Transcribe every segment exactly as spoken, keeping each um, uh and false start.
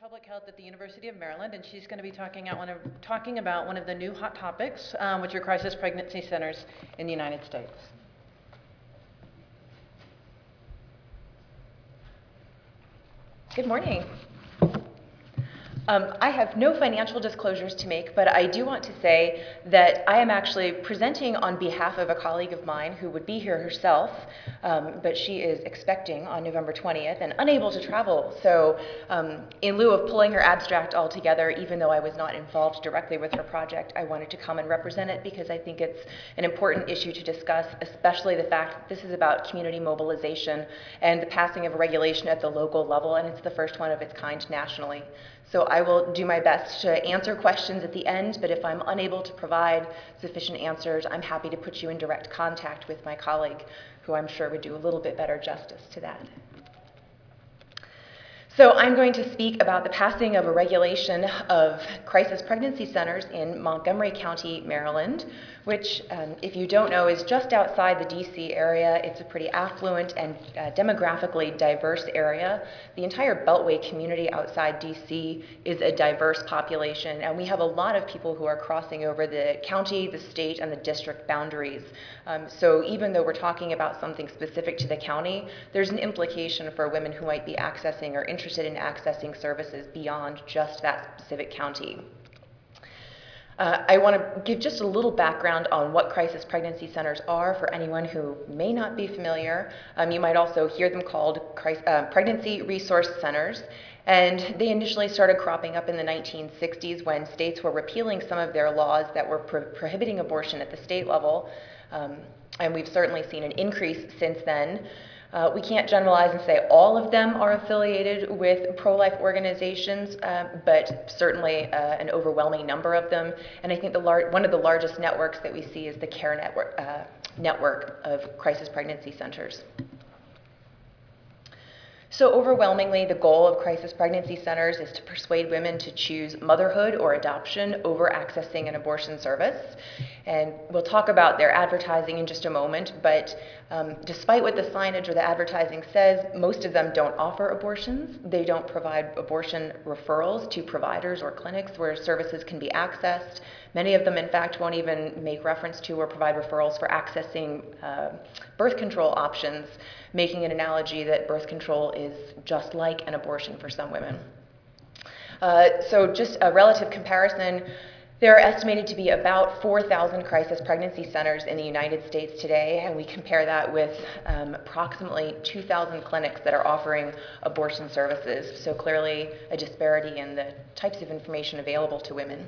Public Health at the University of Maryland, and she's going to be talking, out one of, talking about one of the new hot topics, um, which are crisis pregnancy centers in the United States. Good morning. Um, I have no financial disclosures to make, but I do want to say that I am actually presenting on behalf of a colleague of mine who would be here herself, um, but she is expecting on November twentieth and unable to travel. So um, in lieu of pulling her abstract all together, even though I was not involved directly with her project, I wanted to come and represent it because I think it's an important issue to discuss, especially the fact that this is about community mobilization and the passing of a regulation at the local level, and it's the first one of its kind nationally. So I will do my best to answer questions at the end, but if I'm unable to provide sufficient answers, I'm happy to put you in direct contact with my colleague, who I'm sure would do a little bit better justice to that. So I'm going to speak about the passing of a regulation of crisis pregnancy centers in Montgomery County, Maryland, which, um, if you don't know, is just outside the D C area. It's a pretty affluent and uh, demographically diverse area. The entire Beltway community outside D C is a diverse population, and we have a lot of people who are crossing over the county, the state, and the district boundaries. Um, so even though we're talking about something specific to the county, there's an implication for women who might be accessing or interested in accessing services beyond just that specific county. Uh, I want to give just a little background on what crisis pregnancy centers are for anyone who may not be familiar. Um, you might also hear them called crisis, uh, pregnancy resource centers. And they initially started cropping up in the nineteen sixties when states were repealing some of their laws that were pro prohibiting abortion at the state level. Um, and we've certainly seen an increase since then. Uh, we can't generalize and say all of them are affiliated with pro-life organizations, uh, but certainly uh, an overwhelming number of them. And I think the one of the largest networks that we see is the CARE network, uh, network of crisis pregnancy centers. So overwhelmingly, the goal of crisis pregnancy centers is to persuade women to choose motherhood or adoption over accessing an abortion service. And we'll talk about their advertising in just a moment, but um, despite what the signage or the advertising says, most of them don't offer abortions. They don't provide abortion referrals to providers or clinics where services can be accessed. Many of them, in fact, won't even make reference to or provide referrals for accessing uh, birth control options, making an analogy that birth control is just like an abortion for some women. Uh, so just a relative comparison, there are estimated to be about four thousand crisis pregnancy centers in the United States today, and we compare that with um, approximately two thousand clinics that are offering abortion services. So clearly a disparity in the types of information available to women.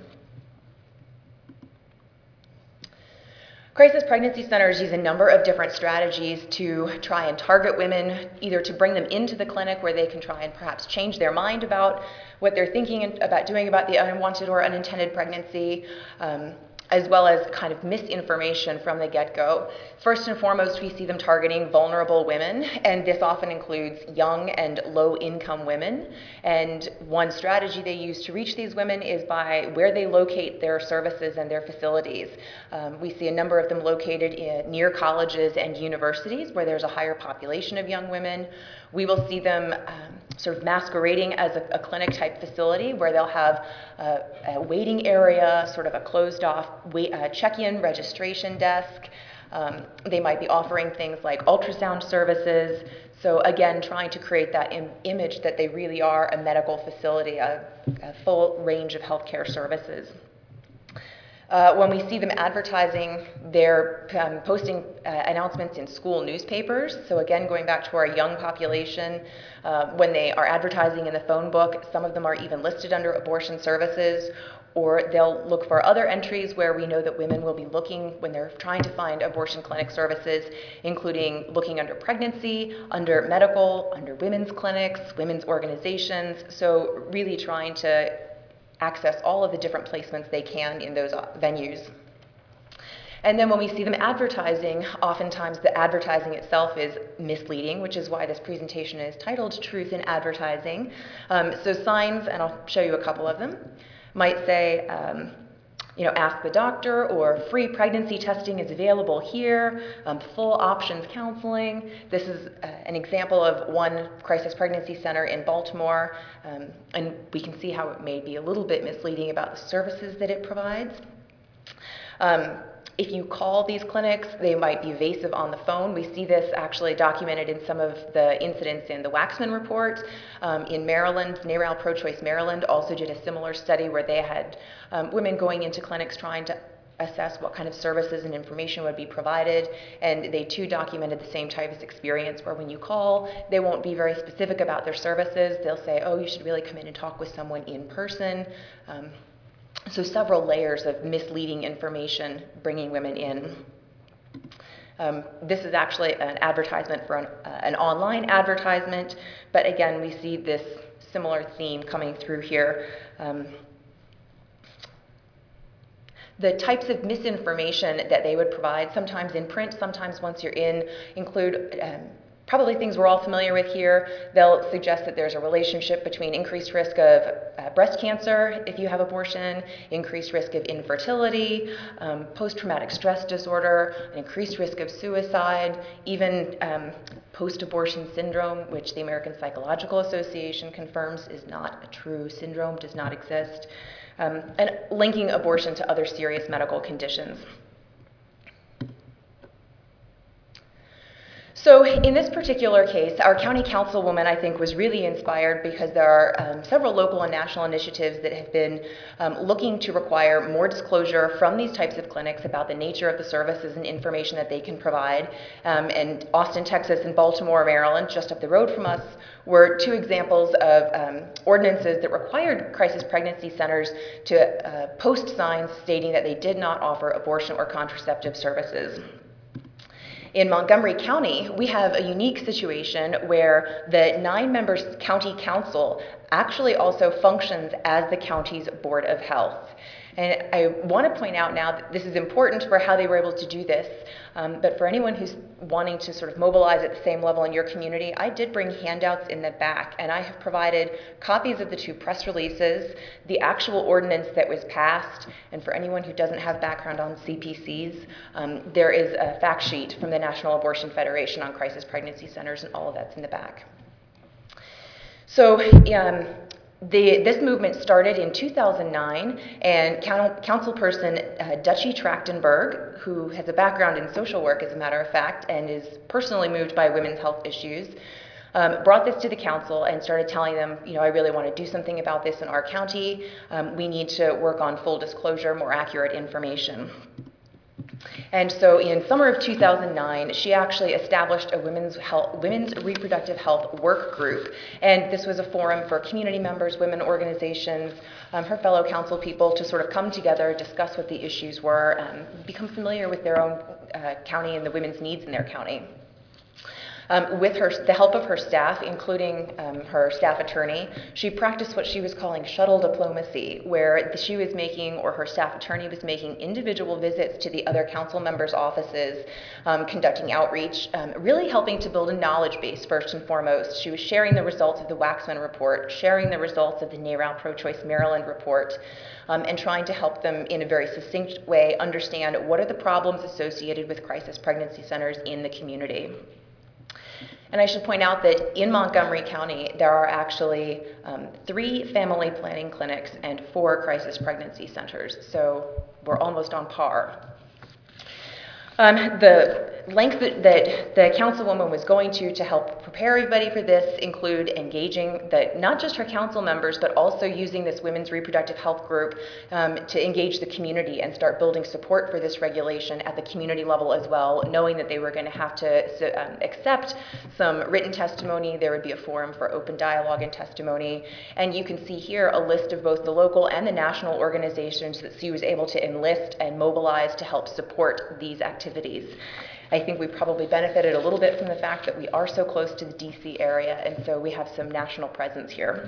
Crisis pregnancy centers use a number of different strategies to try and target women, either to bring them into the clinic where they can try and perhaps change their mind about what they're thinking about doing about the unwanted or unintended pregnancy, um, as well as kind of misinformation from the get-go. First and foremost, we see them targeting vulnerable women, and this often includes young and low-income women. And one strategy they use to reach these women is by where they locate their services and their facilities. Um, we see a number of them located in, near colleges and universities where there's a higher population of young women. We will see them um, sort of masquerading as a, a clinic-type facility where they'll have a, a waiting area, sort of a closed-off uh, check-in registration desk. Um, they might be offering things like ultrasound services. So again, trying to create that im image that they really are a medical facility, a, a full range of healthcare services. Uh, when we see them advertising, they're um, posting uh, announcements in school newspapers. So again, going back to our young population, uh, when they are advertising in the phone book, some of them are even listed under abortion services, or they'll look for other entries where we know that women will be looking when they're trying to find abortion clinic services, including looking under pregnancy, under medical, under women's clinics, women's organizations. So really trying to access all of the different placements they can in those venues. And then when we see them advertising, oftentimes the advertising itself is misleading, which is why this presentation is titled Truth in Advertising. Um, so signs, and I'll show you a couple of them, might say, um, you know, ask the doctor, or free pregnancy testing is available here, um, full options counseling. This is uh, an example of one crisis pregnancy center in Baltimore, um, and we can see how it may be a little bit misleading about the services that it provides. Um, If you call these clinics, they might be evasive on the phone. We see this actually documented in some of the incidents in the Waxman report. Um, in Maryland, NARAL Pro-Choice Maryland also did a similar study where they had um, women going into clinics trying to assess what kind of services and information would be provided, and they too documented the same type of experience where when you call, they won't be very specific about their services. They'll say, oh, you should really come in and talk with someone in person. Um, So several layers of misleading information bringing women in. Um, this is actually an advertisement for an, uh, an online advertisement, but again, we see this similar theme coming through here. Um, the types of misinformation that they would provide, sometimes in print, sometimes once you're in, include um, probably things we're all familiar with here. They'll suggest that there's a relationship between increased risk of uh, breast cancer if you have abortion, increased risk of infertility, um, post-traumatic stress disorder, an increased risk of suicide, even um, post-abortion syndrome, which the American Psychological Association confirms is not a true syndrome, does not exist, um, and linking abortion to other serious medical conditions. So in this particular case, our county councilwoman, I think, was really inspired because there are um, several local and national initiatives that have been um, looking to require more disclosure from these types of clinics about the nature of the services and information that they can provide. Um, and Austin, Texas, and Baltimore, Maryland, just up the road from us, were two examples of um, ordinances that required crisis pregnancy centers to uh, post signs stating that they did not offer abortion or contraceptive services. In Montgomery County, we have a unique situation where the nine-member county council actually also functions as the county's Board of Health. And I want to point out now that this is important for how they were able to do this, um, but for anyone who's wanting to sort of mobilize at the same level in your community, I did bring handouts in the back, and I have provided copies of the two press releases, the actual ordinance that was passed, and for anyone who doesn't have background on C P Cs, um, there is a fact sheet from the National Abortion Federation on crisis pregnancy centers, and all of that's in the back. So, um, The, this movement started in two thousand nine, and councilperson uh, Dutchie Trachtenberg, who has a background in social work, as a matter of fact, and is personally moved by women's health issues, um, brought this to the council and started telling them, you know, I really want to do something about this in our county. Um, we need to work on full disclosure, more accurate information. And so in summer of two thousand nine, she actually established a women's health, women's reproductive health work group. And this was a forum for community members, women organizations, um, her fellow council people to sort of come together, discuss what the issues were, um, become familiar with their own uh, county and the women's needs in their county. Um, with her, the help of her staff, including um, her staff attorney, she practiced what she was calling shuttle diplomacy, where she was making, or her staff attorney was making, individual visits to the other council members' offices, um, conducting outreach, um, really helping to build a knowledge base first and foremost. She was sharing the results of the Waxman report, sharing the results of the NARAL Pro-Choice Maryland report, um, and trying to help them in a very succinct way understand what are the problems associated with crisis pregnancy centers in the community. And I should point out that in Montgomery County, there are actually um, three family planning clinics and four crisis pregnancy centers. So we're almost on par. Um, the lengths that, that the councilwoman was going to to help prepare everybody for this include engaging the, not just her council members, but also using this women's reproductive health group um, to engage the community and start building support for this regulation at the community level as well, knowing that they were going to have to so, um, accept some written testimony. There would be a forum for open dialogue and testimony. And you can see here a list of both the local and the national organizations that she was able to enlist and mobilize to help support these activities. Activities. I think we probably benefited a little bit from the fact that we are so close to the D C area, and so we have some national presence here.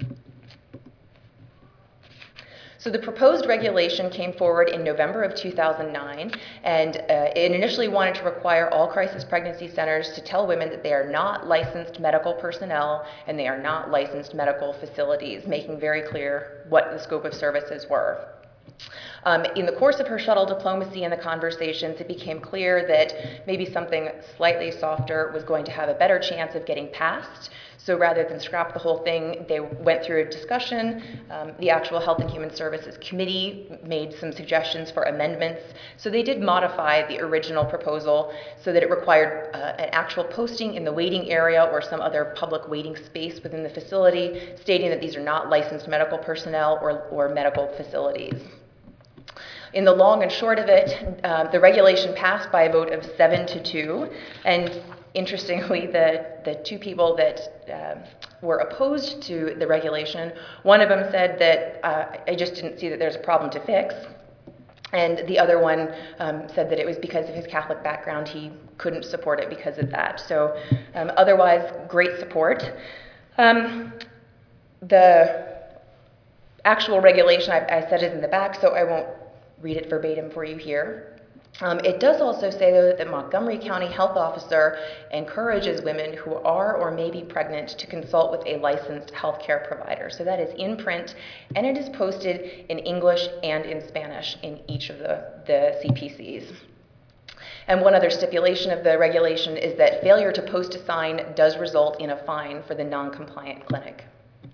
So the proposed regulation came forward in November of two thousand nine, and uh, it initially wanted to require all crisis pregnancy centers to tell women that they are not licensed medical personnel and they are not licensed medical facilities, making very clear what the scope of services were. Um, in the course of her shuttle diplomacy and the conversations, it became clear that maybe something slightly softer was going to have a better chance of getting passed. So rather than scrap the whole thing, they went through a discussion. Um, the actual Health and Human Services Committee made some suggestions for amendments. So they did modify the original proposal so that it required uh, an actual posting in the waiting area or some other public waiting space within the facility, stating that these are not licensed medical personnel or, or medical facilities. In the long and short of it, uh, the regulation passed by a vote of seven to two, and interestingly, the, the two people that uh, were opposed to the regulation, one of them said that uh, I just didn't see that there's a problem to fix, and the other one um, said that it was because of his Catholic background, he couldn't support it because of that. So um, otherwise, great support. Um, the actual regulation, I, I said, is in the back, so I won't read it verbatim for you here. Um, it does also say, though, that the Montgomery County Health Officer encourages women who are or may be pregnant to consult with a licensed healthcare provider. So that is in print, and it is posted in English and in Spanish in each of the, the C P Cs. And one other stipulation of the regulation is that failure to post a sign does result in a fine for the non-compliant clinic,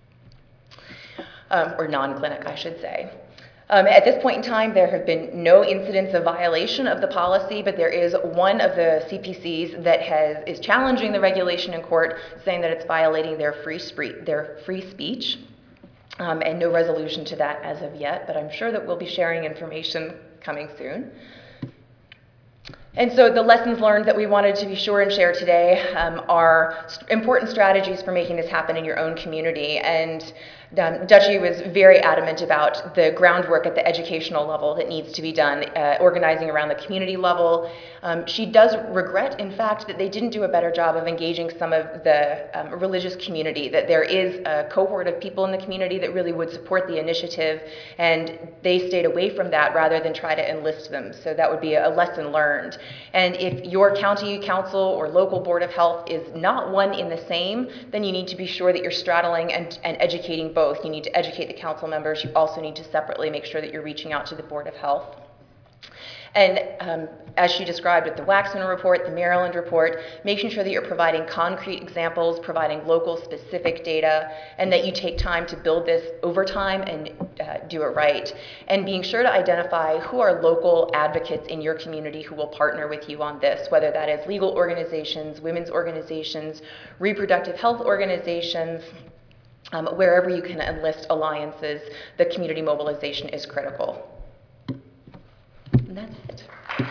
um, or non-clinic, I should say. Um, at this point in time, there have been no incidents of violation of the policy, but there is one of the C P Cs that has is challenging the regulation in court, saying that it's violating their free, spree- their free speech, um, and no resolution to that as of yet, but I'm sure that we'll be sharing information coming soon. And so the lessons learned that we wanted to be sure and share today um, are st- important strategies for making this happen in your own community. And um, Dutchie was very adamant about the groundwork at the educational level that needs to be done, uh, organizing around the community level. Um, she does regret, in fact, that they didn't do a better job of engaging some of the um, religious community, that there is a cohort of people in the community that really would support the initiative, and they stayed away from that rather than try to enlist them. So that would be a lesson learned. And if your county council or local board of health is not one in the same, then you need to be sure that you're straddling and, and educating both. You need to educate the council members. You also need to separately make sure that you're reaching out to the Board of Health. And um, as she described with the Waxman report, the Maryland report, making sure that you're providing concrete examples, providing local specific data, and that you take time to build this over time and uh, do it right. And being sure to identify who are local advocates in your community who will partner with you on this, whether that is legal organizations, women's organizations, reproductive health organizations, um, wherever you can enlist alliances, the community mobilization is critical. And that's it. Okay,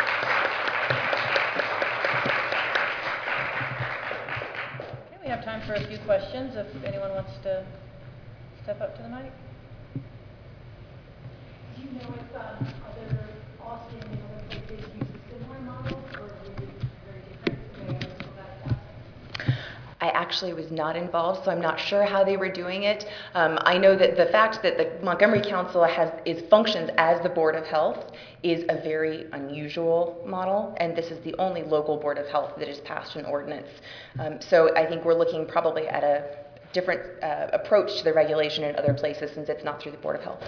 we have time for a few questions if anyone wants to step up to the mic. Do you know if um, other Austin and other places use a similar model, or is it very different the way I was told that last? I actually was not involved, so I'm not sure how they were doing it. Um, I know that the fact that the Montgomery Council has is functions as the Board of Health is a very unusual model, and this is the only local Board of Health that has passed an ordinance. Um, so I think we're looking probably at a different uh, approach to the regulation in other places since it's not through the Board of Health.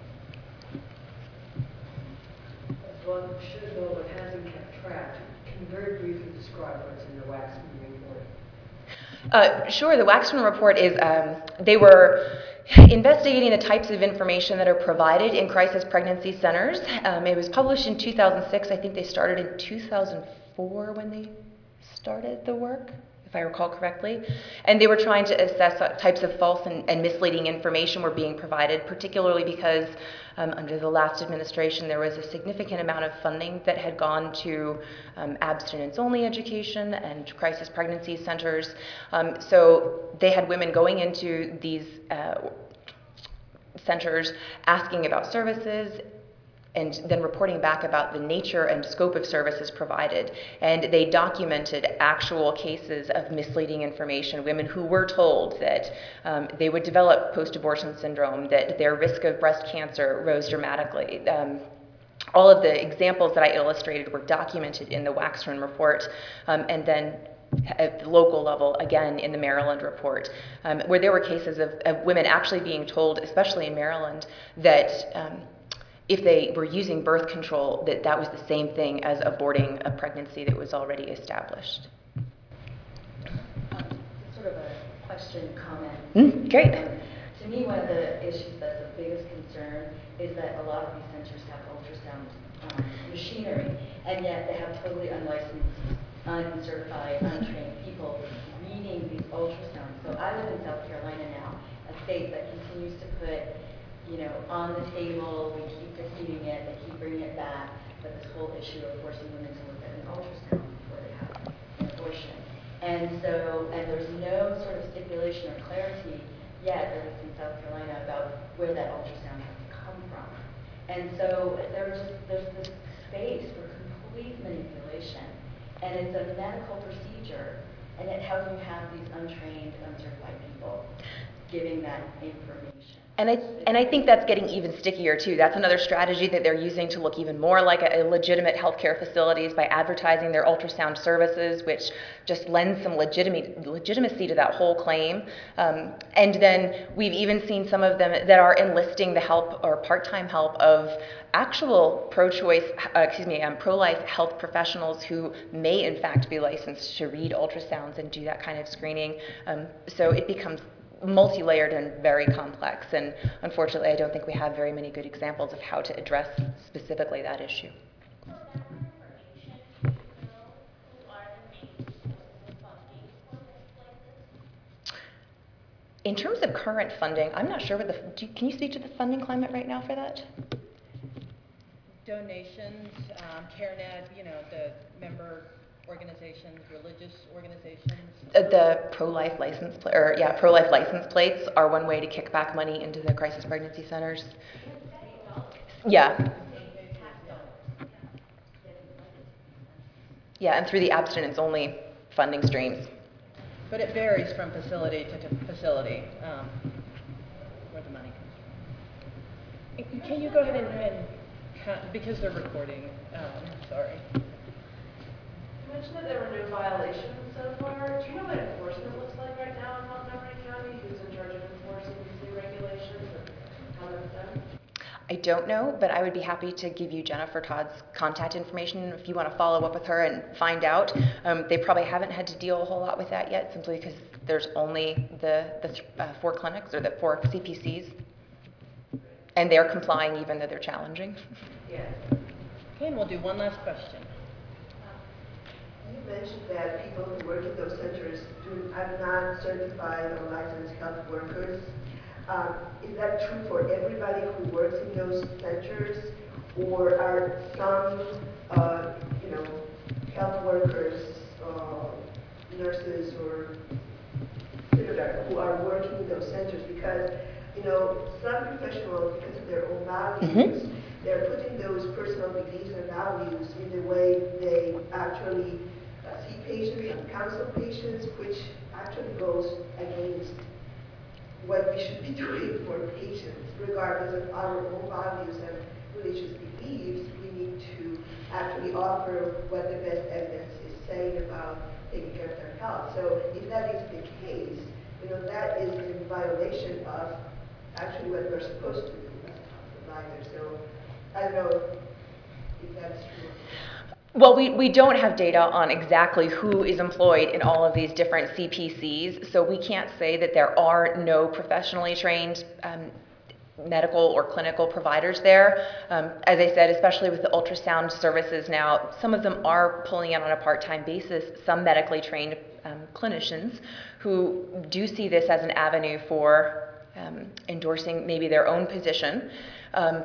As one who should know but hasn't kept track, can you very briefly describe what's in the Waxman report? Uh, sure, the Waxman report is, um, they were investigating the types of information that are provided in crisis pregnancy centers. Um, it was published in two thousand six. I think they started in two thousand four when they started the work, if I recall correctly. And they were trying to assess what types of false and, and misleading information were being provided, particularly because um, under the last administration there was a significant amount of funding that had gone to um, abstinence-only education and crisis pregnancy centers. Um, so they had women going into these uh, centers asking about services, and then reporting back about the nature and scope of services provided. And they documented actual cases of misleading information, women who were told that um, they would develop post-abortion syndrome, that their risk of breast cancer rose dramatically. Um, all of the examples that I illustrated were documented in the Waxman report, um, and then at the local level, again, in the Maryland report, um, where there were cases of, of women actually being told, especially in Maryland, that um, if they were using birth control, that that was the same thing as aborting a pregnancy that was already established. Um, sort of a question, comment. Mm, great. Um, to me, one of the issues that's of biggest concern is that a lot of these centers have ultrasound um, machinery, and yet they have totally unlicensed, uncertified, untrained people reading these ultrasounds. So I live in South Carolina now, a state that continues to put, you know, on the table, we keep defeating it, they keep bringing it back, but this whole issue of forcing women to look at an ultrasound before they have an abortion. And so, and there's no sort of stipulation or clarity yet, at least in South Carolina, about where that ultrasound has to come from. And so there are just, there's this space for complete manipulation. And it's a medical procedure, and yet how can you have these untrained, uncertified people giving that information? And I, and I think that's getting even stickier too. That's another strategy that they're using to look even more like a, a legitimate healthcare facilities by advertising their ultrasound services, which just lends some legitimate, legitimacy to that whole claim. Um, and then we've even seen some of them that are enlisting the help or part-time help of actual pro-choice, uh, excuse me, um, pro-life health professionals who may in fact be licensed to read ultrasounds and do that kind of screening. Um, so it becomes multi-layered and very complex, and unfortunately I don't think we have very many good examples of how to address specifically that issue. So that information, do you know who are the main sources of funding for this like this? In terms of current funding, I'm not sure what the, do you, can you speak to the funding climate right now for that? Donations, um, CareNet, you know, the member organizations, religious organizations. Uh, the pro-life license, pla or yeah, pro-life license plates are one way to kick back money into the crisis pregnancy centers. Yeah. Yeah, and through the abstinence-only funding streams. But it varies from facility to to facility, um, where the money comes from. Can you go ahead and, and count, because they're recording, um, sorry. You mentioned that there were no violations so far. Do you know what enforcement looks like right now in Montgomery County? Who's in charge of enforcing these new regulations and how that's done? I don't know, but I would be happy to give you Jennifer Todd's contact information if you want to follow up with her and find out. Um, they probably haven't had to deal a whole lot with that yet, simply because there's only the, the th uh, four clinics or the four C P Cs. And they're complying even though they're challenging. Yes. Okay, and we'll do one last question. You mentioned that people who work in those centers do, are not certified or licensed health workers. Um, is that true for everybody who works in those centers, or are some, uh, you know, health workers, uh, nurses, or similar who are working in those centers? Because, you know, some professionals, because of their own values, mm-hmm. they're putting those personal beliefs and values in the way they actually uh, see patients and counsel patients, which actually goes against what we should be doing for patients. Regardless of our own values and religious beliefs, we need to actually offer what the best evidence is saying about taking care of their health. So if that is the case, you know, that is in violation of actually what we're supposed to do as a health provider. So I don't know if that's true. Well, we, we don't have data on exactly who is employed in all of these different C P Cs, so we can't say that there are no professionally trained um, medical or clinical providers there. Um, as I said, especially with the ultrasound services now, some of them are pulling in on a part-time basis, some medically trained um, clinicians who do see this as an avenue for um, endorsing maybe their own position. Um,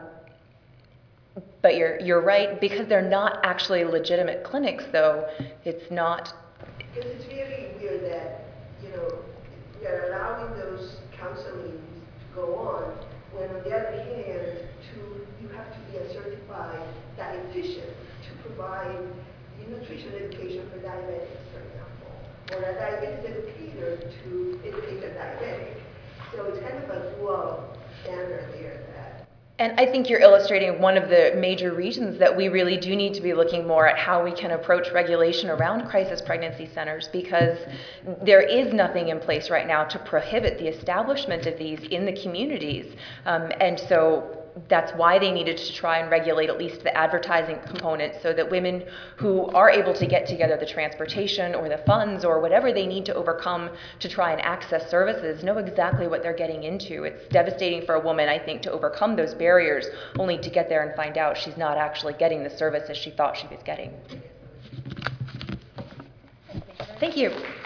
But you're, you're right, because they're not actually legitimate clinics, though, it's not. Because it's really weird that, you know, we are allowing those counselings to go on, when on the other hand, to, you have to be a certified dietitian to provide the nutrition education for diabetics, for example, or a diabetes educator to educate a diabetic. So it's kind of a dual standard there. And I think you're illustrating one of the major reasons that we really do need to be looking more at how we can approach regulation around crisis pregnancy centers, because there is nothing in place right now to prohibit the establishment of these in the communities. Um, and so that's why they needed to try and regulate at least the advertising component so that women who are able to get together the transportation or the funds or whatever they need to overcome to try and access services know exactly what they're getting into. It's devastating for a woman, I think, to overcome those barriers only to get there and find out she's not actually getting the services she thought she was getting. Thank you.